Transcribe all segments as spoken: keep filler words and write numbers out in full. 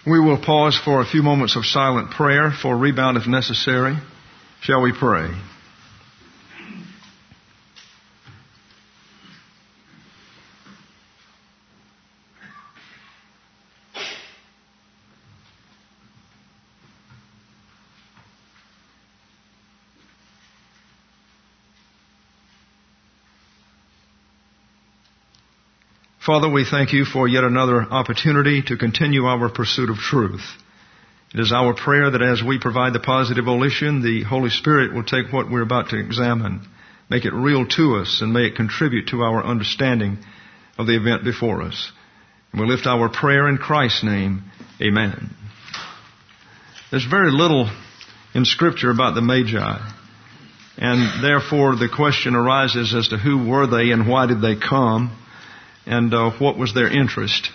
We will pause for a few moments of silent prayer for rebound if necessary. Shall we pray? Father, we thank you for yet another opportunity to continue our pursuit of truth. It is our prayer that as we provide the positive volition, the Holy Spirit will take what we're about to examine, make it real to us, and may it contribute to our understanding of the event before us. And we lift our prayer in Christ's name. Amen. There's very little in Scripture about the Magi, and therefore the question arises as to who were they and why did they come? And uh, what was their interest?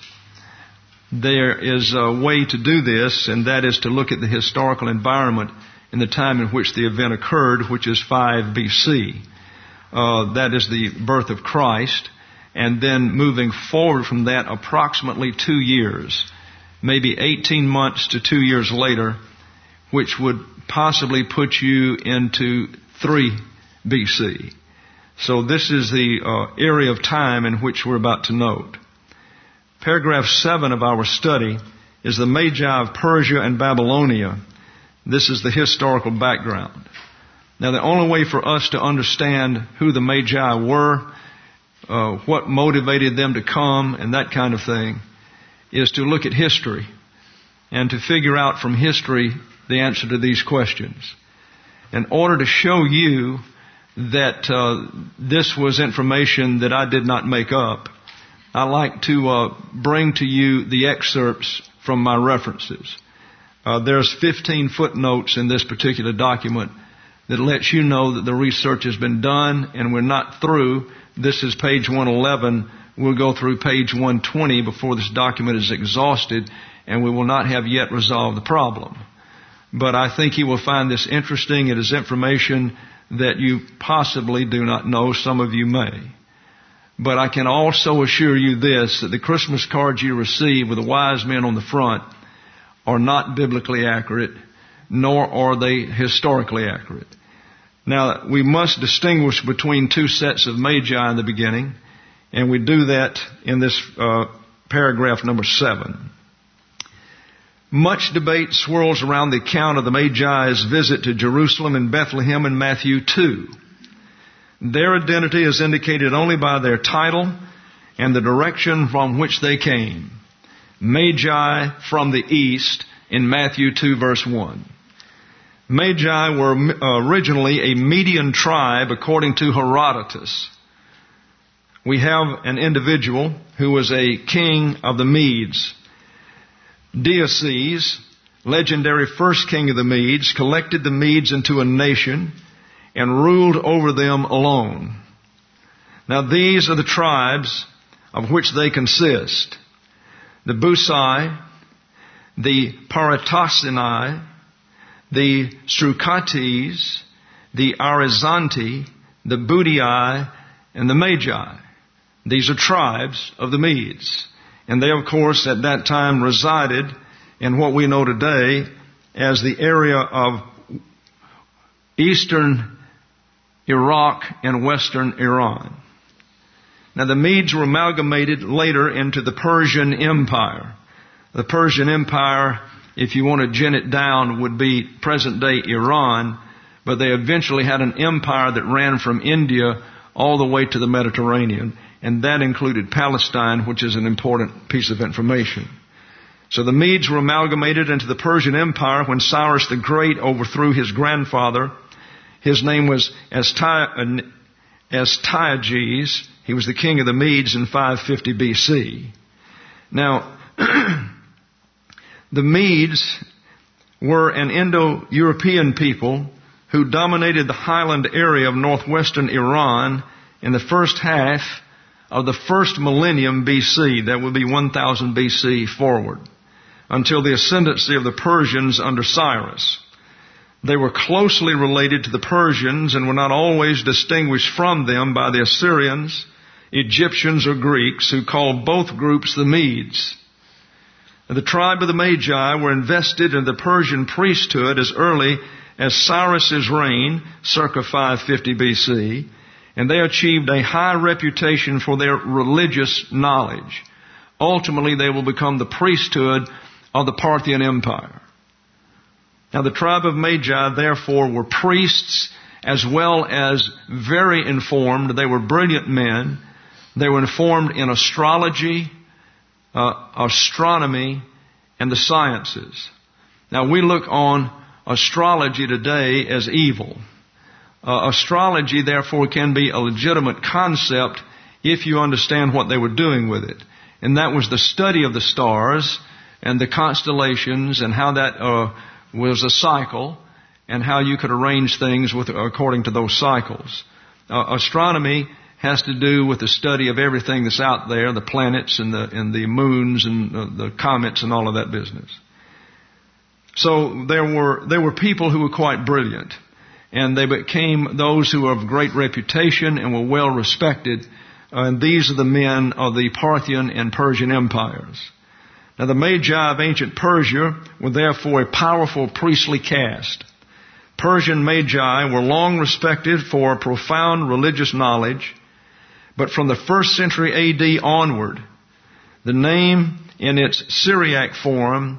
There is a way to do this, and that is to look at the historical environment in the time in which the event occurred, which is five B C. Uh, that is the birth of Christ. And then moving forward from that approximately two years, maybe eighteen months to two years later, which would possibly put you into three B C. So this is the uh, area of time in which we're about to note. Paragraph seven of our study is the Magi of Persia and Babylonia. This is the historical background. Now, the only way for us to understand who the Magi were, uh, what motivated them to come, and that kind of thing, is to look at history and to figure out from history the answer to these questions. In order to show you that uh, this was information that I did not make up, I like to uh, bring to you the excerpts from my references. Uh, there's fifteen footnotes in this particular document that lets you know that the research has been done and we're not through. This is page one eleven. We'll go through page one twenty before this document is exhausted, and we will not have yet resolved the problem. But I think you will find this interesting. It is information that you possibly do not know. Some of you may. But I can also assure you this, that the Christmas cards you receive with the wise men on the front are not biblically accurate, nor are they historically accurate. Now, we must distinguish between two sets of Magi in the beginning, and we do that in this uh, paragraph number seven. Much debate swirls around the account of the Magi's visit to Jerusalem and Bethlehem in Matthew two. Their identity is indicated only by their title and the direction from which they came. Magi from the east in Matthew two verse one. Magi were originally a Median tribe according to Herodotus. We have an individual who was a king of the Medes. Deioces, legendary first king of the Medes, collected the Medes into a nation and ruled over them alone. Now these are the tribes of which they consist: the Busai, the Paratasini, the Strucates, the Arizanti, the Budii, and the Magi. These are tribes of the Medes. And they, of course, at that time resided in what we know today as the area of eastern Iraq and western Iran. Now, the Medes were amalgamated later into the Persian Empire. The Persian Empire, if you want to gin it down, would be present-day Iran, but they eventually had an empire that ran from India all the way to the Mediterranean, and that included Palestine, which is an important piece of information. So the Medes were amalgamated into the Persian Empire when Cyrus the Great overthrew his grandfather. His name was Astyages. He was the king of the Medes in five fifty B C. Now, the Medes were an Indo-European people who dominated the highland area of northwestern Iran in the first half of the first millennium B C. That would be one thousand B C forward, until the ascendancy of the Persians under Cyrus. They were closely related to the Persians and were not always distinguished from them by the Assyrians, Egyptians, or Greeks, who called both groups the Medes. The tribe of the Magi were invested in the Persian priesthood as early as Cyrus's reign, circa five fifty B C, and they achieved a high reputation for their religious knowledge. Ultimately, they will become the priesthood of the Parthian Empire. Now, the tribe of Magi, therefore, were priests as well as very informed. They were brilliant men. They were informed in astrology, uh, astronomy, and the sciences. Now, we look on astrology today as evil. Uh, astrology, therefore, can be a legitimate concept if you understand what they were doing with it. And that was the study of the stars and the constellations and how that uh, was a cycle and how you could arrange things with according to those cycles. Uh, astronomy has to do with the study of everything that's out there, the planets and the and the moons and uh, the comets and all of that business. So there were there were people who were quite brilliant, and they became those who were of great reputation and were well respected. Uh, and these are the men of the Parthian and Persian empires. Now, the Magi of ancient Persia were therefore a powerful priestly caste. Persian Magi were long respected for profound religious knowledge, but from the first century A D onward, the name in its Syriac form,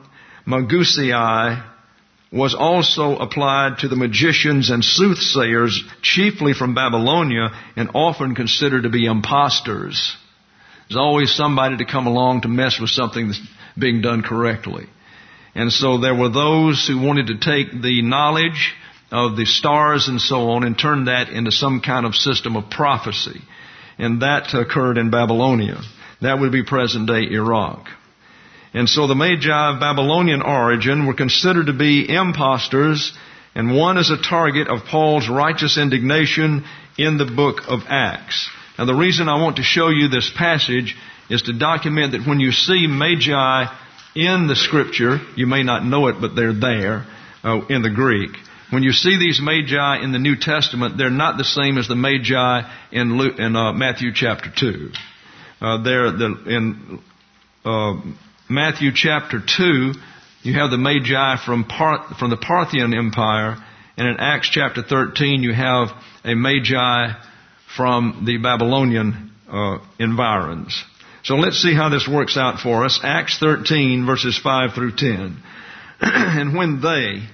Magusii, was also applied to the magicians and soothsayers, chiefly from Babylonia, and often considered to be impostors. There's always somebody to come along to mess with something that's being done correctly. And so there were those who wanted to take the knowledge of the stars and so on and turn that into some kind of system of prophecy. And that occurred in Babylonia. That would be present-day Iraq. And so the Magi of Babylonian origin were considered to be impostors, and one is a target of Paul's righteous indignation in the book of Acts. Now, the reason I want to show you this passage is to document that when you see Magi in the Scripture, you may not know it, but they're there uh, in the Greek. When you see these Magi in the New Testament, they're not the same as the Magi in, Luke, in uh, Matthew chapter two. Uh, they're the, in uh, Matthew chapter two, you have the Magi from Par- from the Parthian Empire, and in Acts chapter thirteen, you have a Magi from the Babylonian uh, environs. So let's see how this works out for us. Acts thirteen, verses five through ten. And when they,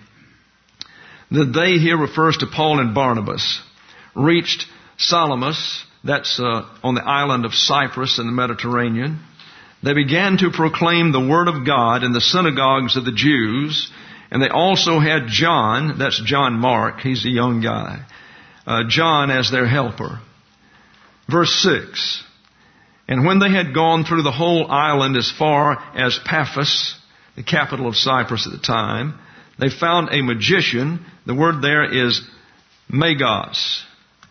the they here refers to Paul and Barnabas, reached Salamis, that's uh, on the island of Cyprus in the Mediterranean, they began to proclaim the word of God in the synagogues of the Jews, and they also had John, that's John Mark, he's a young guy, uh, John as their helper. Verse six, and when they had gone through the whole island as far as Paphos, the capital of Cyprus at the time, they found a magician. The word there is Magos.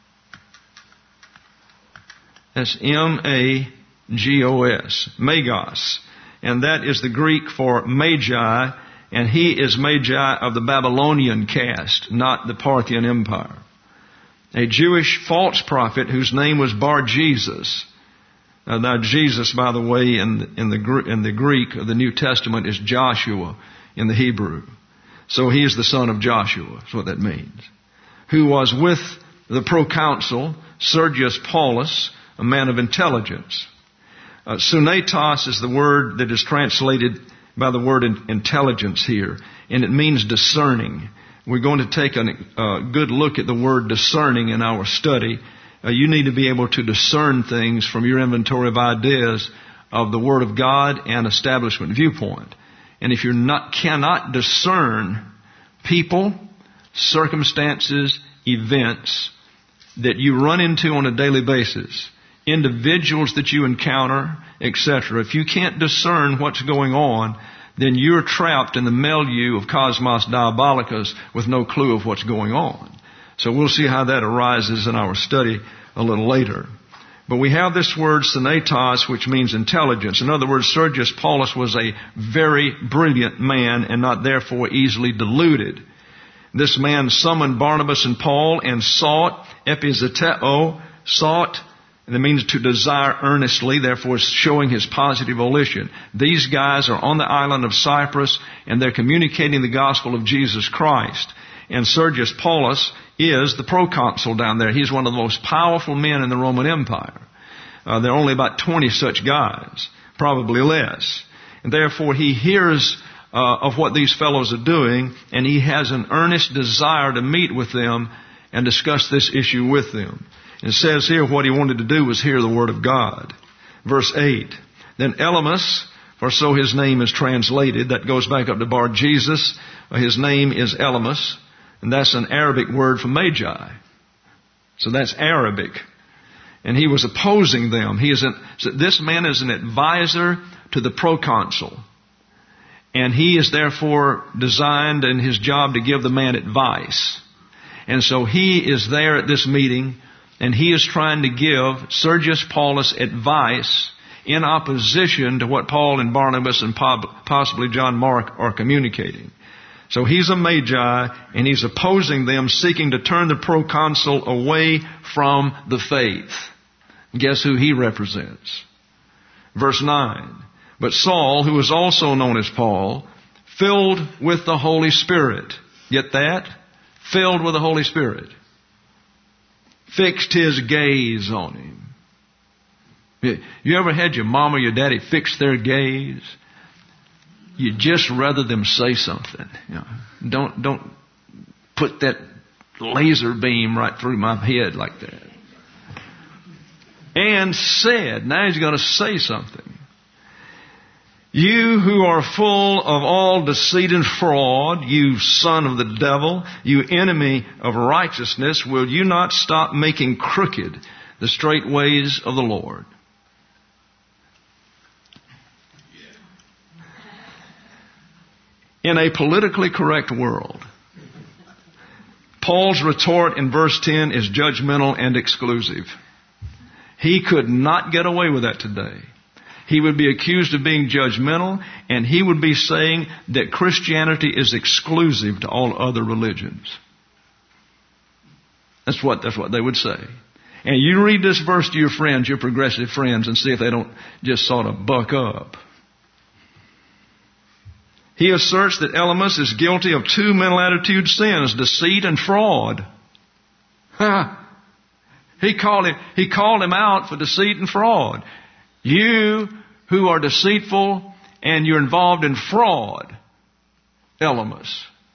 That's M A G O S. Magos. And that is the Greek for Magi, and he is Magi of the Babylonian caste, not the Parthian Empire. A Jewish false prophet whose name was Bar-Jesus. Uh, now, Jesus, by the way, in, in, the, in the Greek of the New Testament is Joshua in the Hebrew. So he is the son of Joshua, is what that means. Who was with the proconsul, Sergius Paulus, a man of intelligence. Uh, Sunetos is the word that is translated by the word in, intelligence here, and it means discerning. We're going to take a uh, good look at the word discerning in our study. Uh, you need to be able to discern things from your inventory of ideas of the Word of God and establishment viewpoint. And if you not cannot discern people, circumstances, events that you run into on a daily basis, individuals that you encounter, et cetera, if you can't discern what's going on, then you're trapped in the milieu of cosmos diabolicus with no clue of what's going on. So we'll see how that arises in our study a little later. But we have this word synetos, which means intelligence. In other words, Sergius Paulus was a very brilliant man and not therefore easily deluded. This man summoned Barnabas and Paul and sought, epizeteo, sought And it means to desire earnestly, therefore showing his positive volition. These guys are on the island of Cyprus, and they're communicating the gospel of Jesus Christ. And Sergius Paulus is the proconsul down there. He's one of the most powerful men in the Roman Empire. Uh, there are only about twenty such guys, probably less. And therefore he hears uh, of what these fellows are doing, and he has an earnest desire to meet with them and discuss this issue with them. And it says here what he wanted to do was hear the word of God. Verse eight. Then Elymas, for so his name is translated, that goes back up to Bar Jesus. His name is Elymas, and that's an Arabic word for Magi. So that's Arabic. And he was opposing them. He is an, so this man is an advisor to the proconsul. And he is therefore designed in his job to give the man advice. And so he is there at this meeting, and he is trying to give Sergius Paulus advice in opposition to what Paul and Barnabas and possibly John Mark are communicating. So he's a Magi, and he's opposing them, seeking to turn the proconsul away from the faith. Guess who he represents? Verse nine. But Saul, who was also known as Paul, filled with the Holy Spirit. Get that? Filled with the Holy Spirit. Fixed his gaze on him. You ever had your mom or your daddy fix their gaze? You just rather them say something. You know, don't don't put that laser beam right through my head like that. And said, now he's going to say something. You who are full of all deceit and fraud, you son of the devil, you enemy of righteousness, will you not stop making crooked the straight ways of the Lord? In a politically correct world, Paul's retort in verse ten is judgmental and exclusive. He could not get away with that today. He would be accused of being judgmental, and he would be saying that Christianity is exclusive to all other religions. That's what, that's what they would say. And you read this verse to your friends, your progressive friends, and see if they don't just sort of buck up. He asserts that Elymas is guilty of two mental attitude sins, deceit and fraud. Ha! He called him, he called him out for deceit and fraud. You who are deceitful and you're involved in fraud, Elymas.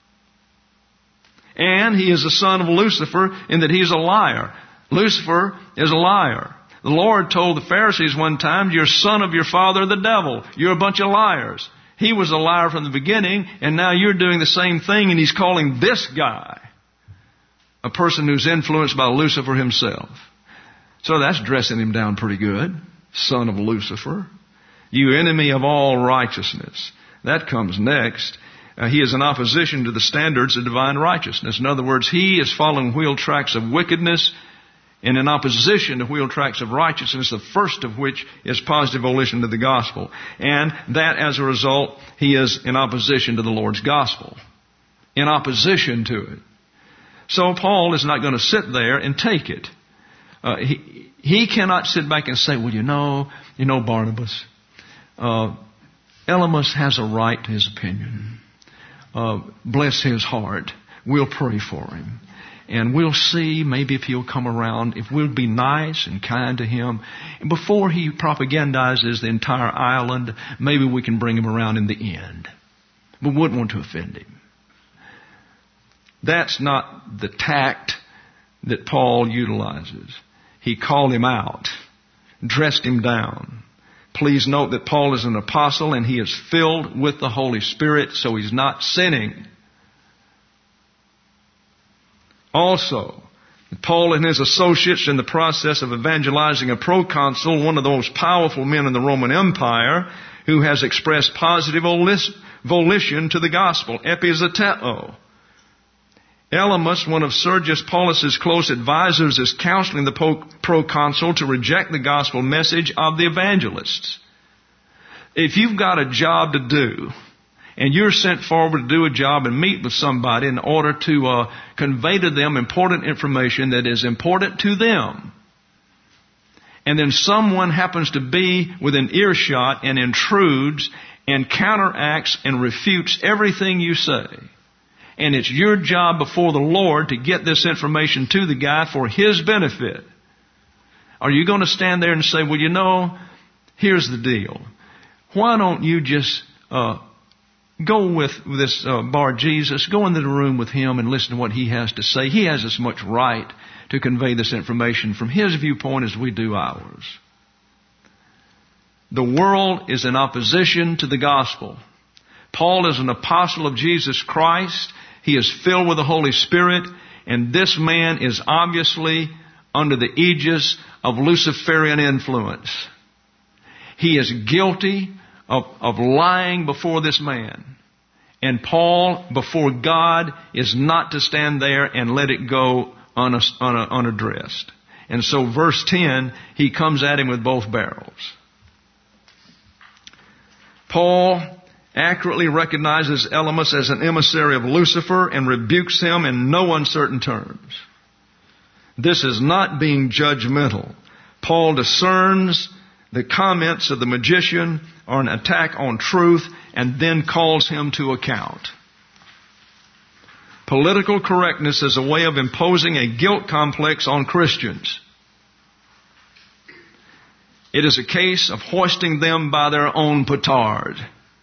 And he is the son of Lucifer in that he's a liar. Lucifer is a liar. The Lord told the Pharisees one time, you're son of your father the devil. You're a bunch of liars. He was a liar from the beginning, and now you're doing the same thing, and he's calling this guy a person who's influenced by Lucifer himself. So that's dressing him down pretty good. Son of Lucifer. You enemy of all righteousness. That comes next. Uh, he is in opposition to the standards of divine righteousness. In other words, he is following wheel tracks of wickedness and in opposition to wheel tracks of righteousness, the first of which is positive volition to the gospel. And that, as a result, he is in opposition to the Lord's gospel. In opposition to it. So Paul is not going to sit there and take it. Uh, he, he cannot sit back and say, well, you know, you know, Barnabas, uh, Elymas has a right to his opinion. Uh, bless his heart. We'll pray for him. And we'll see maybe if he'll come around, if we'll be nice and kind to him. And before he propagandizes the entire island, maybe we can bring him around in the end. We wouldn't want to offend him. That's not the tact that Paul utilizes. He called him out, dressed him down. Please note that Paul is an apostle and he is filled with the Holy Spirit, so he's not sinning. Also, Paul and his associates in the process of evangelizing a proconsul, one of the most powerful men in the Roman Empire, who has expressed positive volition to the gospel, epizeteo. Elymas, one of Sergius Paulus's close advisors, is counseling the proconsul to reject the gospel message of the evangelists. If you've got a job to do, and you're sent forward to do a job and meet with somebody in order to uh, convey to them important information that is important to them, and then someone happens to be within earshot and intrudes and counteracts and refutes everything you say, and it's your job before the Lord to get this information to the guy for his benefit, are you going to stand there and say, well, you know, here's the deal. Why don't you just uh, go with this uh, Bar Jesus, go into the room with him and listen to what he has to say. He has as much right to convey this information from his viewpoint as we do ours. The world is in opposition to the gospel. Paul is an apostle of Jesus Christ. He is filled with the Holy Spirit, and this man is obviously under the aegis of Luciferian influence. He is guilty of, of lying before this man. And Paul, before God, is not to stand there and let it go un, un, unaddressed. And so verse ten, he comes at him with both barrels. Paul accurately recognizes Elymas as an emissary of Lucifer and rebukes him in no uncertain terms. This is not being judgmental. Paul discerns the comments of the magician are an attack on truth and then calls him to account. Political correctness is a way of imposing a guilt complex on Christians. It is a case of hoisting them by their own petard.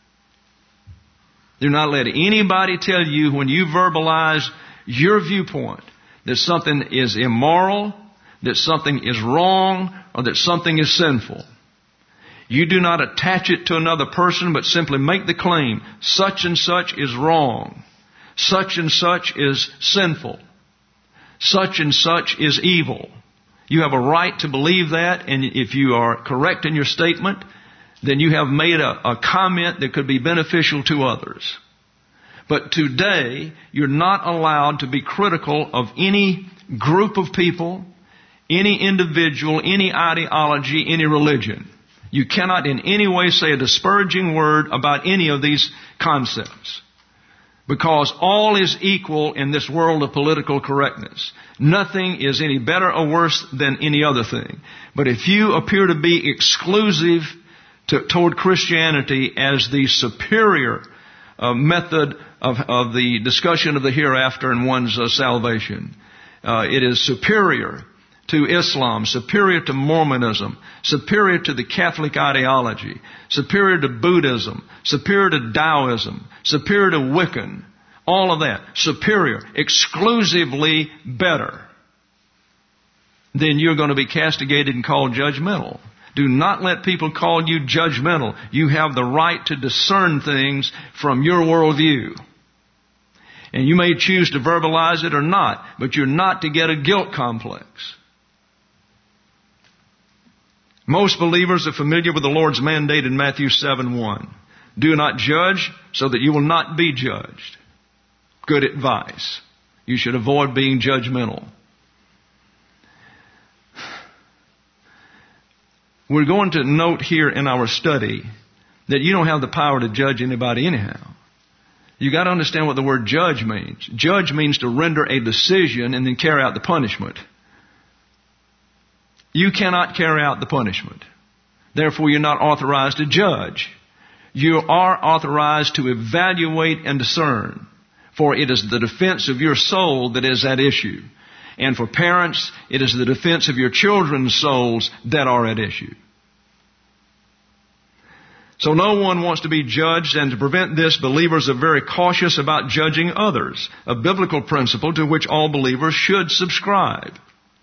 Do not let anybody tell you when you verbalize your viewpoint that something is immoral, that something is wrong, or that something is sinful. You do not attach it to another person, but simply make the claim, such and such is wrong. Such and such is sinful. Such and such is evil. You have a right to believe that, and if you are correct in your statement, then you have made a, a comment that could be beneficial to others. But today, you're not allowed to be critical of any group of people, any individual, any ideology, any religion. You cannot in any way say a disparaging word about any of these concepts. Because all is equal in this world of political correctness. Nothing is any better or worse than any other thing. But if you appear to be exclusive to, toward Christianity as the superior uh, method of, of the discussion of the hereafter and one's uh, salvation, uh, it is superior to Islam, superior to Mormonism, superior to the Catholic ideology, superior to Buddhism, superior to Taoism, superior to Wiccan, all of that, superior, exclusively better, then you're going to be castigated and called judgmental. Do not let people call you judgmental. You have the right to discern things from your worldview. And you may choose to verbalize it or not, but you're not to get a guilt complex. Most believers are familiar with the Lord's mandate in Matthew seven one. Do not judge so that you will not be judged. Good advice. You should avoid being judgmental. We're going to note here in our study that you don't have the power to judge anybody anyhow. You got to understand what the word judge means. Judge means to render a decision and then carry out the punishment. You cannot carry out the punishment. Therefore, you're not authorized to judge. You are authorized to evaluate and discern. For it is the defense of your soul that is at issue. And for parents, it is the defense of your children's souls that are at issue. So no one wants to be judged, and to prevent this, believers are very cautious about judging others, a biblical principle to which all believers should subscribe.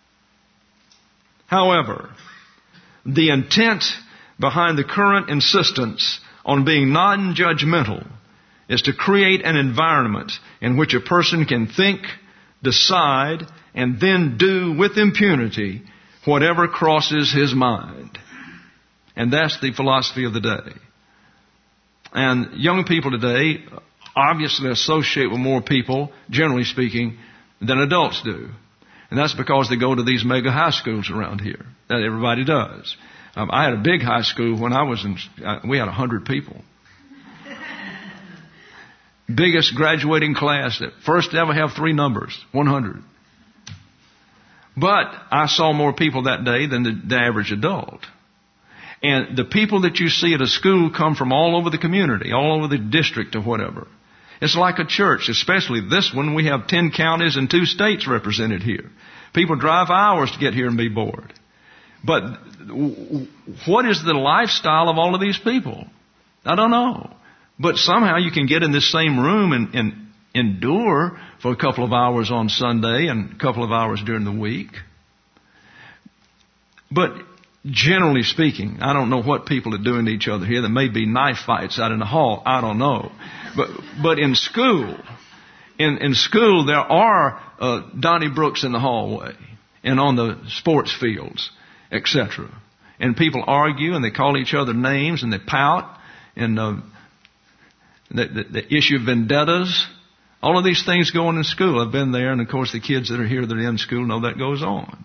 However, the intent behind the current insistence on being non-judgmental is to create an environment in which a person can think, decide, and then do with impunity whatever crosses his mind. And that's the philosophy of the day. And young people today obviously associate with more people, generally speaking, than adults do. And that's because they go to these mega high schools around here. That everybody does. Um, I had a big high school when I was in, uh, we had a hundred people. Biggest graduating class that first ever have three numbers, one hundred. But I saw more people that day than the, the average adult. And the people that you see at a school come from all over the community, all over the district or whatever. It's like a church, especially this one. We have ten counties and two states represented here. People drive hours to get here and be bored. But what is the lifestyle of all of these people? I don't know. But somehow you can get in this same room and, and endure for a couple of hours on Sunday and a couple of hours during the week. But generally speaking, I don't know what people are doing to each other here. There may be knife fights out in the hall. I don't know. But but in school, in, in school there are uh, Donnybrooks in the hallway and on the sports fields, et cetera. And people argue and they call each other names and they pout and uh, the, the, the issue of vendettas. All of these things go on in school. I've been there, and of course the kids that are here that are in school know that goes on.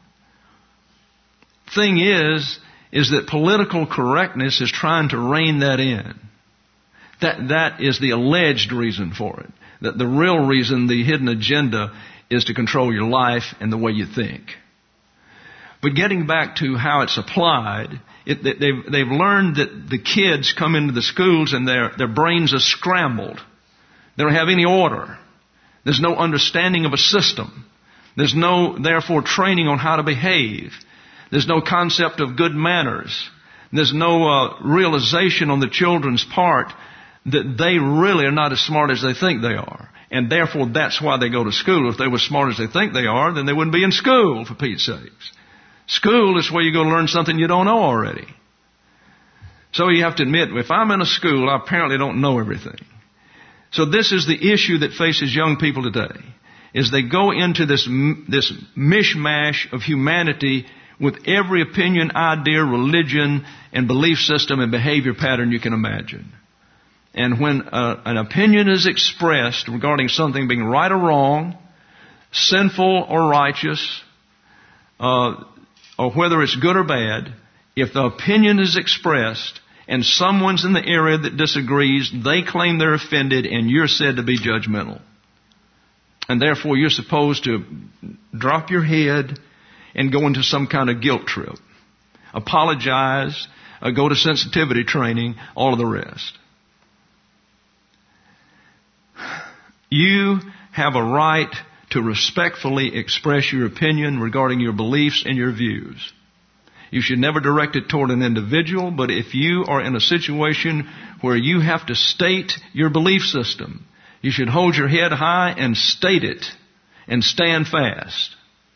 Thing is, is that political correctness is trying to rein that in. That, that is the alleged reason for it. That the real reason, the hidden agenda, is to control your life and the way you think. But getting back to how it's applied, it, they've, they've learned that the kids come into the schools and their, their brains are scrambled. They don't have any order. There's no understanding of a system. There's no, therefore, training on how to behave. There's no concept of good manners. There's no uh, realization on the children's part that they really are not as smart as they think they are. And therefore, that's why they go to school. If they were smart as they think they are, then they wouldn't be in school, for Pete's sakes. School is where you go learn something you don't know already. So you have to admit, if I'm in a school, I apparently don't know everything. So this is the issue that faces young people today, is they go into this, this mishmash of humanity with every opinion, idea, religion, and belief system and behavior pattern you can imagine. And when uh, an opinion is expressed regarding something being right or wrong, sinful or righteous, uh, or whether it's good or bad, if the opinion is expressed and someone's in the area that disagrees, they claim they're offended and you're said to be judgmental. And therefore you're supposed to drop your head and go into some kind of guilt trip. Apologize, uh, go to sensitivity training, all of the rest. You have a right to respectfully express your opinion regarding your beliefs and your views. You should never direct it toward an individual, but if you are in a situation where you have to state your belief system, you should hold your head high and state it and stand fast.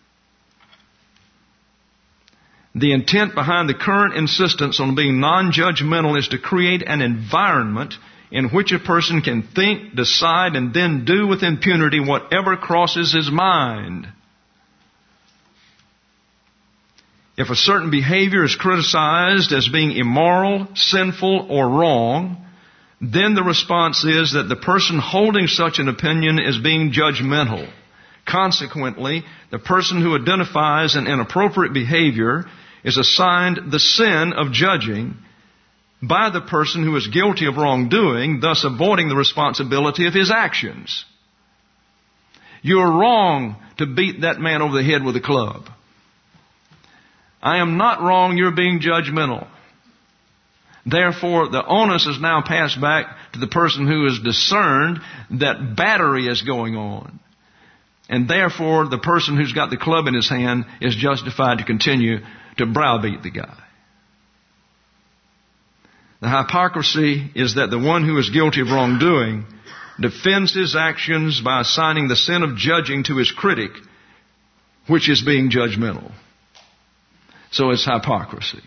The intent behind the current insistence on being non-judgmental is to create an environment in which a person can think, decide, and then do with impunity whatever crosses his mind. If a certain behavior is criticized as being immoral, sinful, or wrong, then the response is that the person holding such an opinion is being judgmental. Consequently, the person who identifies an inappropriate behavior is assigned the sin of judging by the person who is guilty of wrongdoing, thus avoiding the responsibility of his actions. You're wrong to beat that man over the head with a club. I am not wrong, you're being judgmental. Therefore, the onus is now passed back to the person who has discerned that battery is going on. And therefore, the person who's got the club in his hand is justified to continue to browbeat the guy. The hypocrisy is that the one who is guilty of wrongdoing defends his actions by assigning the sin of judging to his critic, which is being judgmental. So it's hypocrisy.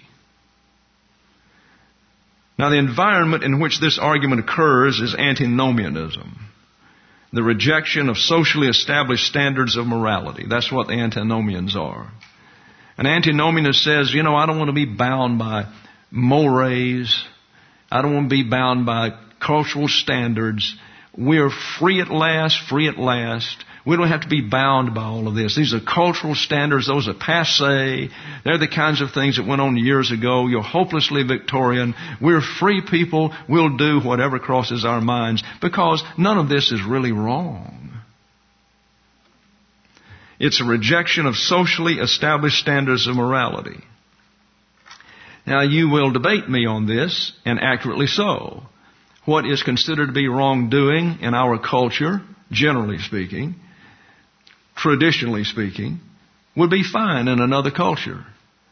Now, the environment in which this argument occurs is antinomianism, the rejection of socially established standards of morality. That's what the antinomians are. An antinomianist says, you know, I don't want to be bound by mores. I don't want to be bound by cultural standards. We're free at last, free at last. We don't have to be bound by all of this. These are cultural standards. Those are passé. They're the kinds of things that went on years ago. You're hopelessly Victorian. We're free people. We'll do whatever crosses our minds because none of this is really wrong. It's a rejection of socially established standards of morality. Now, you will debate me on this, and accurately so. What is considered to be wrongdoing in our culture, generally speaking, traditionally speaking, would be fine in another culture.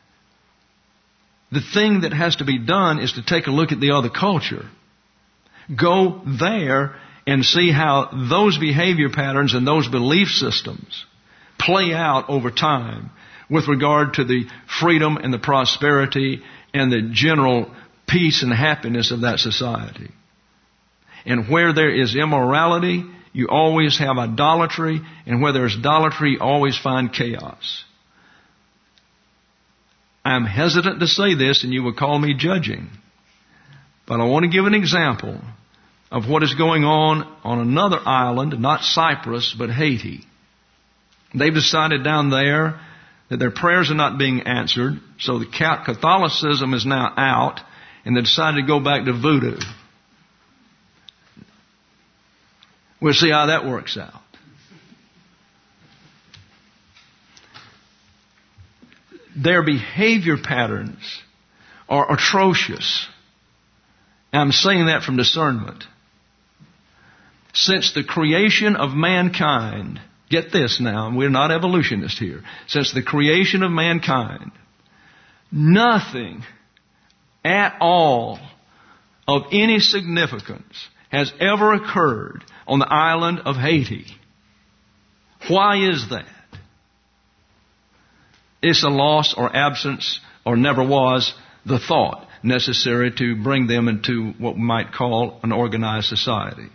The thing that has to be done is to take a look at the other culture. Go there and see how those behavior patterns and those belief systems play out over time with regard to the freedom and the prosperity and the general peace and happiness of that society. And where there is immorality, you always have idolatry, and where there is idolatry, you always find chaos. I'm hesitant to say this, and you will call me judging. But I want to give an example of what is going on on another island, not Cyprus, but Haiti. They've decided down there that their prayers are not being answered, so the Catholicism is now out, and they decided to go back to voodoo. We'll see how that works out. Their behavior patterns are atrocious. And I'm saying that from discernment. Since the creation of mankind, get this now, we're not evolutionists here. Since the creation of mankind, nothing at all of any significance has ever occurred on the island of Haiti. Why is that? It's a loss or absence, or never was, the thought necessary to bring them into what we might call an organized society.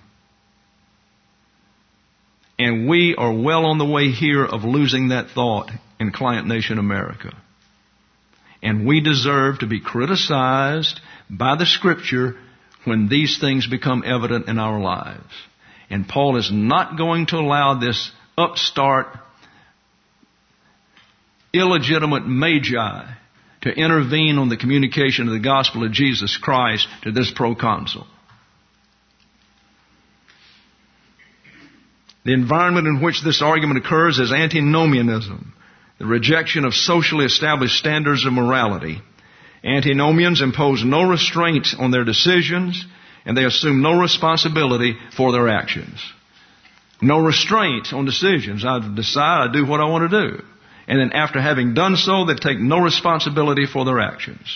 And we are well on the way here of losing that thought in client nation America. And we deserve to be criticized by the Scripture when these things become evident in our lives. And Paul is not going to allow this upstart, illegitimate magi to intervene on the communication of the gospel of Jesus Christ to this proconsul. The environment in which this argument occurs is antinomianism, the rejection of socially established standards of morality. Antinomians impose no restraint on their decisions, and they assume no responsibility for their actions. No restraint on decisions. I decide, I do what I want to do. And then after having done so, they take no responsibility for their actions.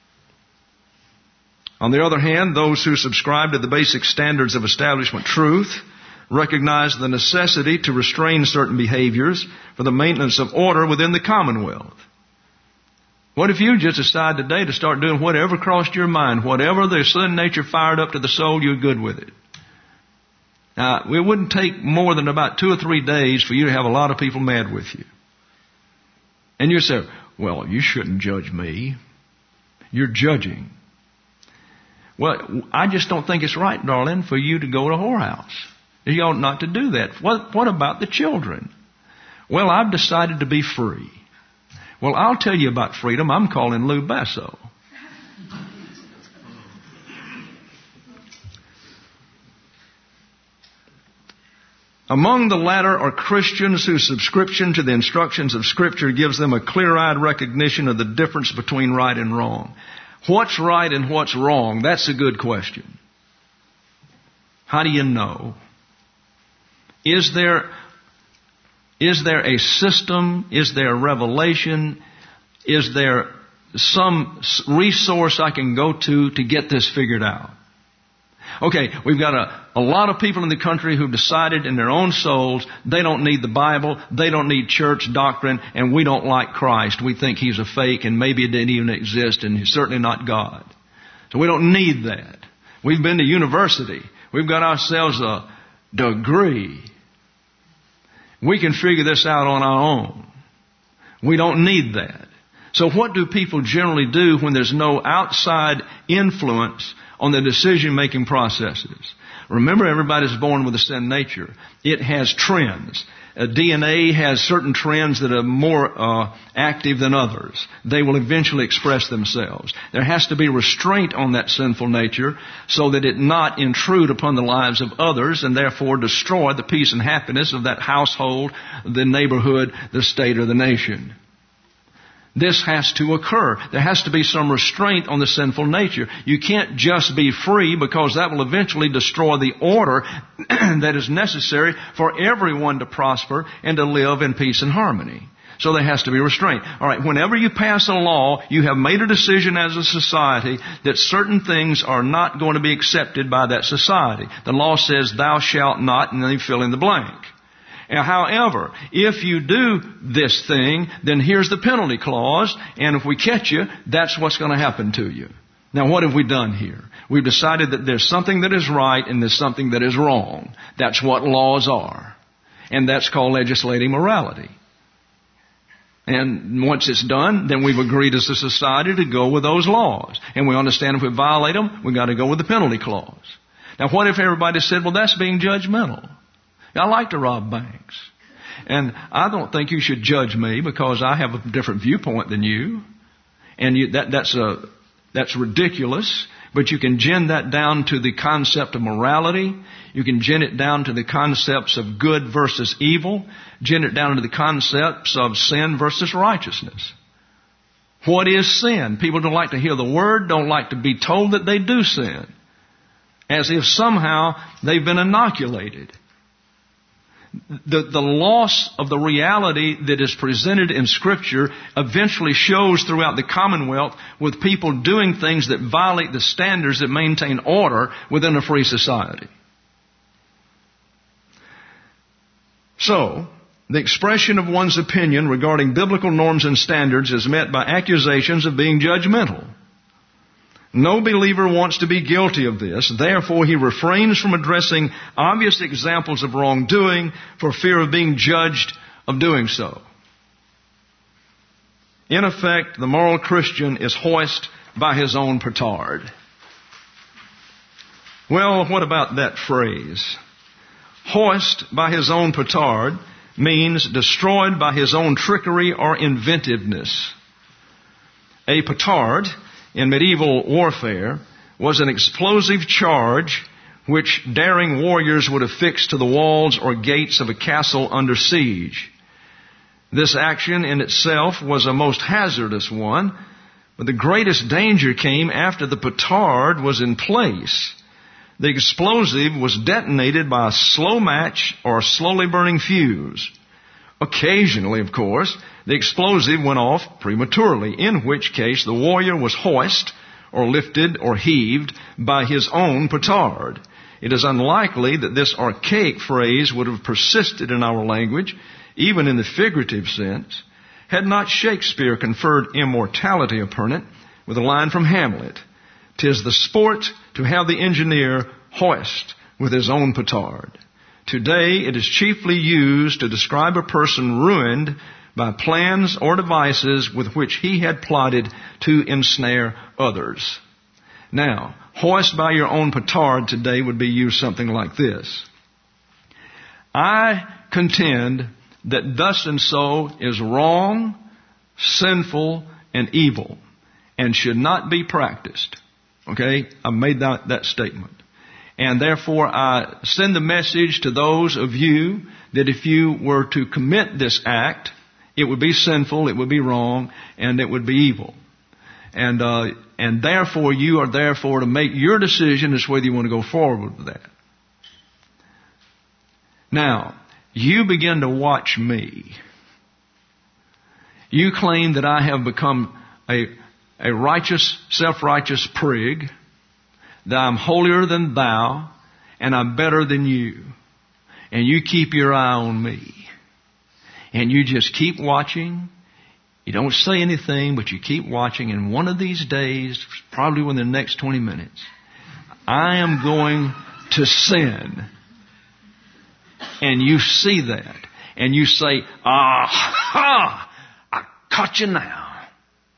On the other hand, those who subscribe to the basic standards of establishment truth recognize the necessity to restrain certain behaviors for the maintenance of order within the commonwealth. What if you just decide today to start doing whatever crossed your mind, whatever the sin nature fired up to the soul, you're good with it? Now, it wouldn't take more than about two or three days for you to have a lot of people mad with you. And you say, well, you shouldn't judge me. You're judging. Well, I just don't think it's right, darling, for you to go to a whorehouse. You ought not to do that. What, what about the children? Well, I've decided to be free. Well, I'll tell you about freedom. I'm calling Lou Basso. Among the latter are Christians whose subscription to the instructions of Scripture gives them a clear-eyed recognition of the difference between right and wrong. What's right and what's wrong? That's a good question. How do you know? Is there, is there a system? Is there a revelation? Is there some resource I can go to to get this figured out? Okay, we've got a, a lot of people in the country who've decided in their own souls they don't need the Bible, they don't need church doctrine, and we don't like Christ. We think He's a fake and maybe it didn't even exist and He's certainly not God. So we don't need that. We've been to university. We've got ourselves a degree. We can figure this out on our own. We don't need that. So what do people generally do when there's no outside influence on the decision-making processes? Remember, everybody's born with a sin nature. It has trends. Uh, D N A has certain trends that are more uh, active than others. They will eventually express themselves. There has to be restraint on that sinful nature so that it not intrude upon the lives of others and therefore destroy the peace and happiness of that household, the neighborhood, the state, or the nation. This has to occur. There has to be some restraint on the sinful nature. You can't just be free, because that will eventually destroy the order that is necessary for everyone to prosper and to live in peace and harmony. So there has to be restraint. All right, whenever you pass a law, you have made a decision as a society that certain things are not going to be accepted by that society. The law says, thou shalt not, and then you fill in the blank. Now, however, if you do this thing, then here's the penalty clause, and if we catch you, that's what's going to happen to you. Now, what have we done here? We've decided that there's something that is right and there's something that is wrong. That's what laws are. And that's called legislating morality. And once it's done, then we've agreed as a society to go with those laws. And we understand if we violate them, we've got to go with the penalty clause. Now, what if everybody said, well, that's being judgmental? I like to rob banks. And I don't think you should judge me because I have a different viewpoint than you. And you, that, that's a, that's ridiculous. But you can gin that down to the concept of morality. You can gin it down to the concepts of good versus evil. Gin it down to the concepts of sin versus righteousness. What is sin? People don't like to hear the word, don't like to be told that they do sin. As if somehow they've been inoculated. The, the loss of the reality that is presented in Scripture eventually shows throughout the Commonwealth with people doing things that violate the standards that maintain order within a free society. So, the expression of one's opinion regarding biblical norms and standards is met by accusations of being judgmental. No believer wants to be guilty of this. Therefore, he refrains from addressing obvious examples of wrongdoing for fear of being judged of doing so. In effect, the moral Christian is hoist by his own petard. Well, what about that phrase? Hoist by his own petard means destroyed by his own trickery or inventiveness. A petard in medieval warfare was an explosive charge which daring warriors would affix to the walls or gates of a castle under siege. This action in itself was a most hazardous one, but the greatest danger came after the petard was in place. The explosive was detonated by a slow match or a slowly burning fuse. Occasionally, of course, the explosive went off prematurely, in which case the warrior was hoisted or lifted or heaved by his own petard. It is unlikely that this archaic phrase would have persisted in our language, even in the figurative sense, had not Shakespeare conferred immortality upon it with a line from Hamlet. "'Tis the sport to have the engineer hoist with his own petard." Today, it is chiefly used to describe a person ruined by plans or devices with which he had plotted to ensnare others. Now, hoist by your own petard today would be used something like this. I contend that thus and so is wrong, sinful, and evil, and should not be practiced. Okay? I made that, that statement. And therefore, I send the message to those of you that if you were to commit this act, it would be sinful, it would be wrong, and it would be evil. And uh, and therefore, you are therefore to make your decision as whether you want to go forward with that. Now, you begin to watch me. You claim that I have become a, a righteous, self-righteous prig, that I'm holier than thou, and I'm better than you. And you keep your eye on me. And you just keep watching. You don't say anything, but you keep watching. And one of these days, probably within the next twenty minutes, I am going to sin. And you see that. And you say, "Ah, ha! I caught you now."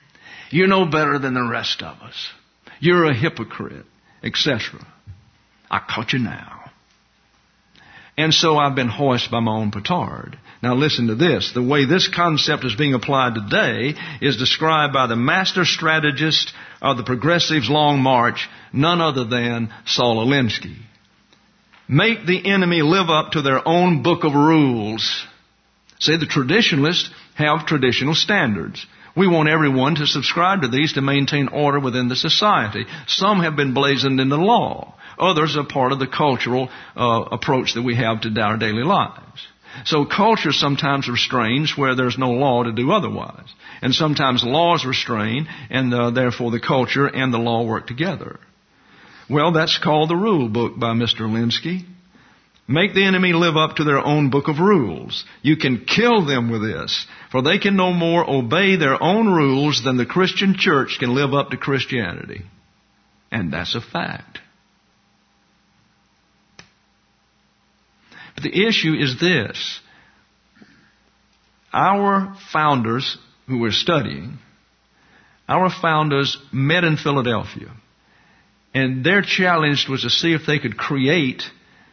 You know better than the rest of us. You're a hypocrite, et cetera. I caught you now. And so I've been hoisted by my own petard. Now listen to this. The way this concept is being applied today is described by the master strategist of the Progressives' Long March, none other than Saul Alinsky. Make the enemy live up to their own book of rules. See, the traditionalists have traditional standards. We want everyone to subscribe to these to maintain order within the society. Some have been blazoned into law. Others are part of the cultural uh, approach that we have to our daily lives. So culture sometimes restrains where there's no law to do otherwise. And sometimes laws restrain, and uh, therefore the culture and the law work together. Well, that's called the rule book by Mister Alinsky. Make the enemy live up to their own book of rules. You can kill them with this, for they can no more obey their own rules than the Christian church can live up to Christianity. And that's a fact. But the issue is this. Our founders who were studying, our founders met in Philadelphia. And their challenge was to see if they could create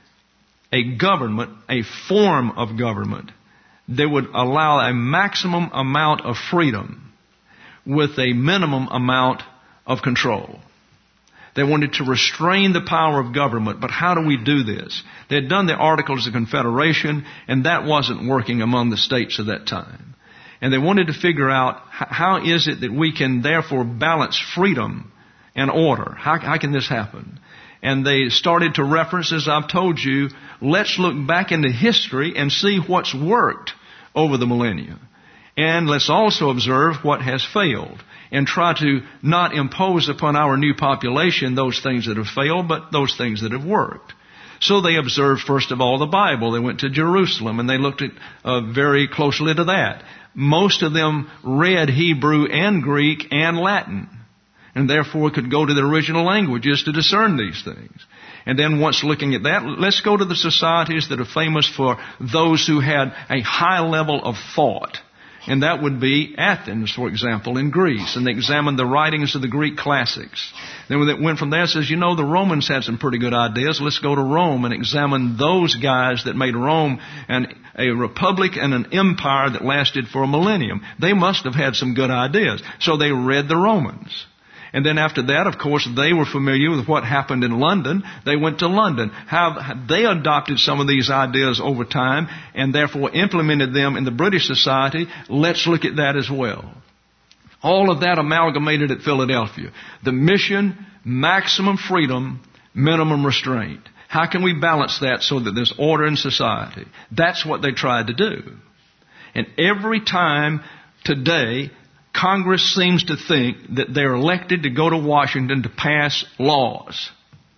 a government, a form of government that would allow a maximum amount of freedom with a minimum amount of control. They wanted to restrain the power of government, but how do we do this? They had done the Articles of Confederation, and that wasn't working among the states of that time. And they wanted to figure out how is it that we can therefore balance freedom and order. How, how can this happen? And they started to reference, as I've told you, let's look back into history and see what's worked over the millennia. And let's also observe what has failed and try to not impose upon our new population those things that have failed, but those things that have worked. So they observed, first of all, the Bible. They went to Jerusalem and they looked at uh, very closely to that. Most of them read Hebrew and Greek and Latin, and therefore could go to the original languages to discern these things. And then once looking at that, let's go to the societies that are famous for those who had a high level of thought. And that would be Athens, for example, in Greece. And they examined the writings of the Greek classics. Then when it went from there, it says, you know, the Romans had some pretty good ideas. Let's go to Rome and examine those guys that made Rome an, a republic and an empire that lasted for a millennium. They must have had some good ideas. So they read the Romans. And then after that, of course, they were familiar with what happened in London. They went to London. How they adopted some of these ideas over time and therefore implemented them in the British society. Let's look at that as well. All of that amalgamated at Philadelphia. The mission, maximum freedom, minimum restraint. How can we balance that so that there's order in society? That's what they tried to do. And every time today, Congress seems to think that they're elected to go to Washington to pass laws,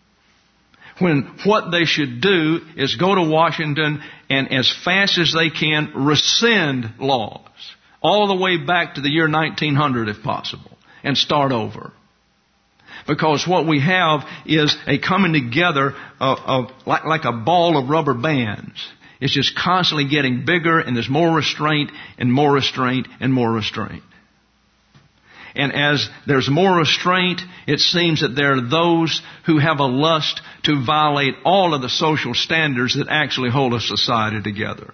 when what they should do is go to Washington and as fast as they can rescind laws, all the way back to the year nineteen hundred if possible, and start over. Because what we have is a coming together of, of like, like a ball of rubber bands. It's just constantly getting bigger, and there's more restraint and more restraint and more restraint. And as there's more restraint, it seems that there are those who have a lust to violate all of the social standards that actually hold a society together.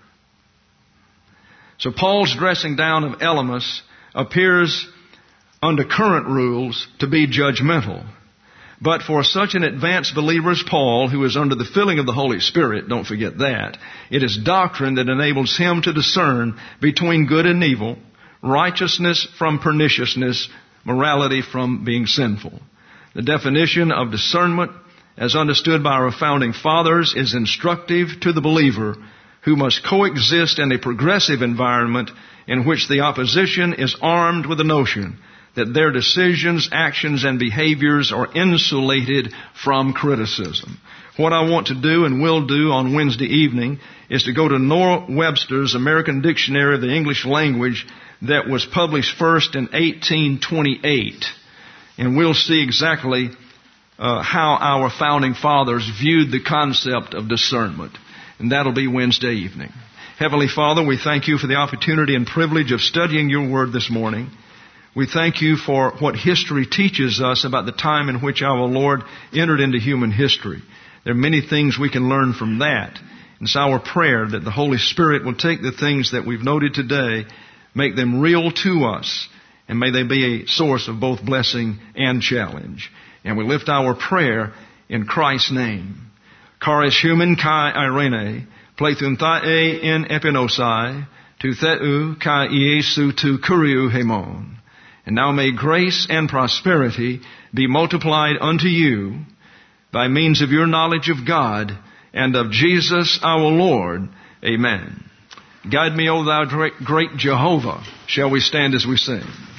So Paul's dressing down of Elymas appears under current rules to be judgmental. But for such an advanced believer as Paul, who is under the filling of the Holy Spirit, don't forget that, it is doctrine that enables him to discern between good and evil, righteousness from perniciousness, morality from being sinful. The definition of discernment, as understood by our founding fathers, is instructive to the believer who must coexist in a progressive environment in which the opposition is armed with the notion that their decisions, actions, and behaviors are insulated from criticism. What I want to do and will do on Wednesday evening is to go to Noah Webster's American Dictionary of the English Language that was published first in eighteen twenty-eight. And we'll see exactly uh, how our founding fathers viewed the concept of discernment. And that'll be Wednesday evening. Heavenly Father, we thank you for the opportunity and privilege of studying your word this morning. We thank you for what history teaches us about the time in which our Lord entered into human history. There are many things we can learn from that. It's our prayer that the Holy Spirit will take the things that we've noted today, make them real to us, and may they be a source of both blessing and challenge. And we lift our prayer in Christ's name. Charis human kai irene, plethun thae in epinosai, tu theu kai Iesu tu kuriu hemon. And now may grace and prosperity be multiplied unto you by means of your knowledge of God and of Jesus our Lord. Amen. Guide me, O thou great Jehovah. Shall we stand as we sing?